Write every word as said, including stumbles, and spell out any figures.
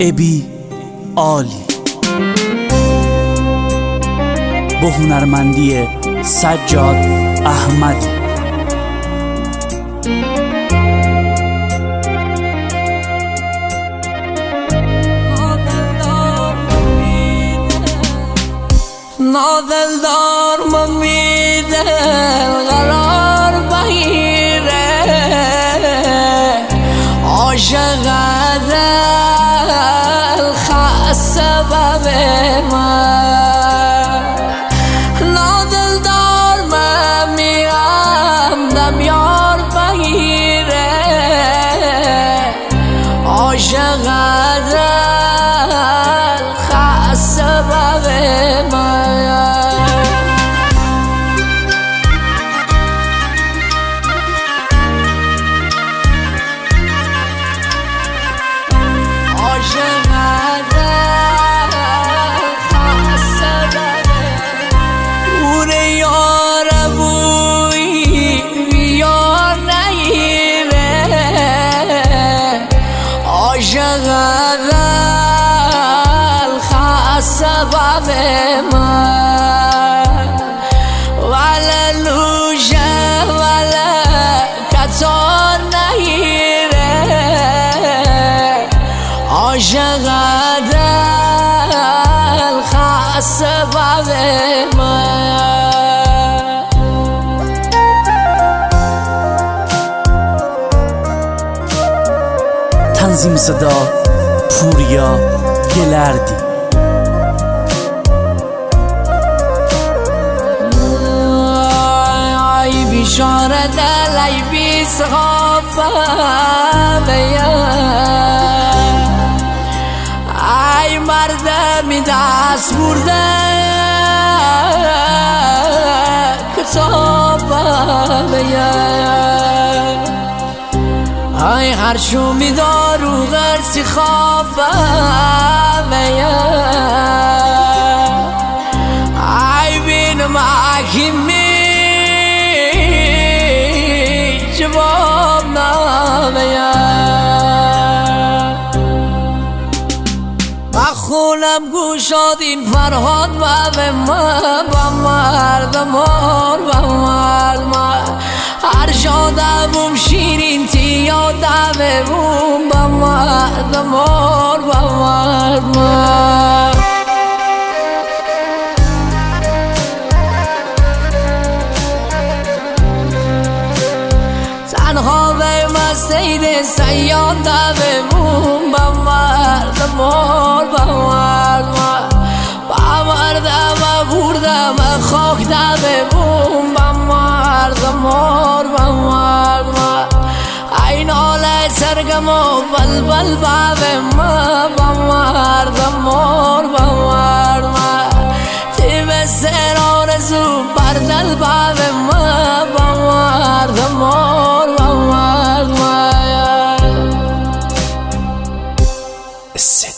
ابی عالی با هنرمندی سجاد احمدی. نادلدار ممیده قرار بگیره، عاشق دل خاص سبب من. نادلدار من میگم دم یار بگیره، عاشق دل خاص سبب من. سبب من ولا لوجه ولا کتار نگیره، عاشق دل خاص سبب من. تنظیم صدا پوریا گلردی. بیچاره دل ای بی صحابه ای مردمی دست برده کتابه، ای هر شومی دارو غرسی خوابه، ای بینم حکیمی جواب نامه، بخونم گوشاد این فرهاد و به من با مردمار و مردم هر جا دوم شیرین تیا دوم با مردمار و مردم. تنها به مسید سیاد دوم با مردمار با مردم، با مردم بردم خاک دوم با مردمار با مردم، این حال سرگم و بلبل با مردمار با مردم، تیب سر آرزو بردل با مردمار با مردم.